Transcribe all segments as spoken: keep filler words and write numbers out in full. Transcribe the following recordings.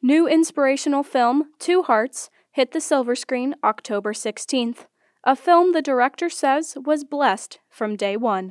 New inspirational film, Two Hearts, hit the silver screen October sixteenth, a film the director says was blessed from day one.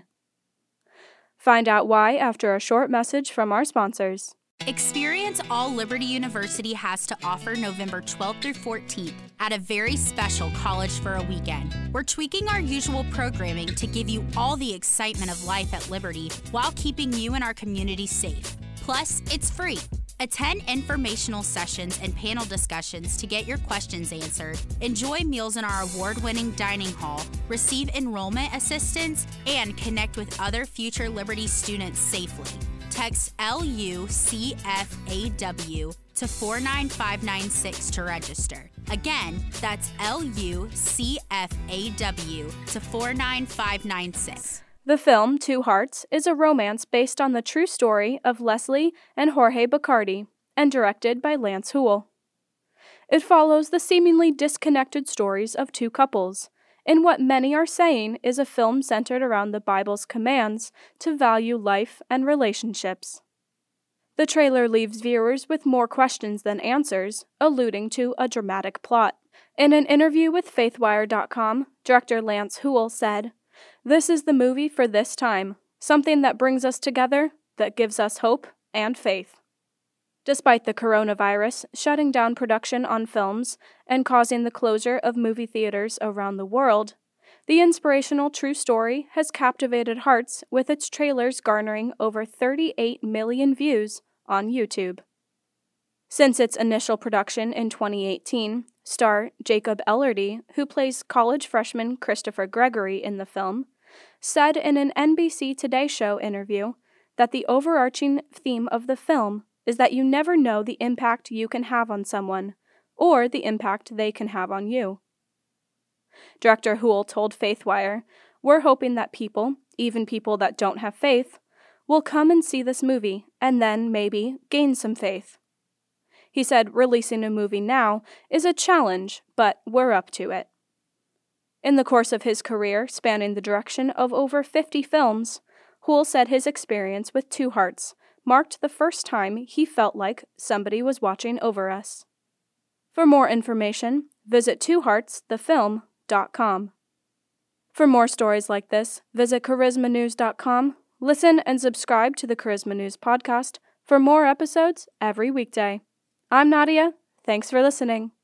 Find out why after a short message from our sponsors. Experience all Liberty University has to offer November twelfth through fourteenth at a very special College for a Weekend. We're tweaking our usual programming to give you all the excitement of life at Liberty while keeping you and our community safe. Plus, it's free. Attend informational sessions and panel discussions to get your questions answered, enjoy meals in our award-winning dining hall, receive enrollment assistance, and connect with other future Liberty students safely. Text L U C F A W to four nine five nine six to register. Again, that's L U C F A W to four nine five nine six. The film, Two Hearts, is a romance based on the true story of Leslie and Jorge Bacardi and directed by Lance Houle. It follows the seemingly disconnected stories of two couples, in what many are saying is a film centered around the Bible's commands to value life and relationships. The trailer leaves viewers with more questions than answers, alluding to a dramatic plot. In an interview with Faithwire dot com, director Lance Houle said, "This is the movie for this time, something that brings us together, that gives us hope and faith." Despite the coronavirus shutting down production on films and causing the closure of movie theaters around the world, the inspirational true story has captivated hearts with its trailers garnering over thirty-eight million views on YouTube. Since its initial production in twenty eighteen, star Jacob Elordi, who plays college freshman Christopher Gregory in the film, said in an N B C Today Show interview that the overarching theme of the film is that you never know the impact you can have on someone, or the impact they can have on you. Director Houle told Faithwire, "We're hoping that people, even people that don't have faith, will come and see this movie, and then, maybe, gain some faith." He said releasing a movie now is a challenge, but we're up to it. In the course of his career, spanning the direction of over fifty films, Houle said his experience with Two Hearts marked the first time he felt like somebody was watching over us. For more information, visit two hearts the film dot com. For more stories like this, visit charisma news dot com. Listen and subscribe to the Charisma News podcast for more episodes every weekday. I'm Nadia. Thanks for listening.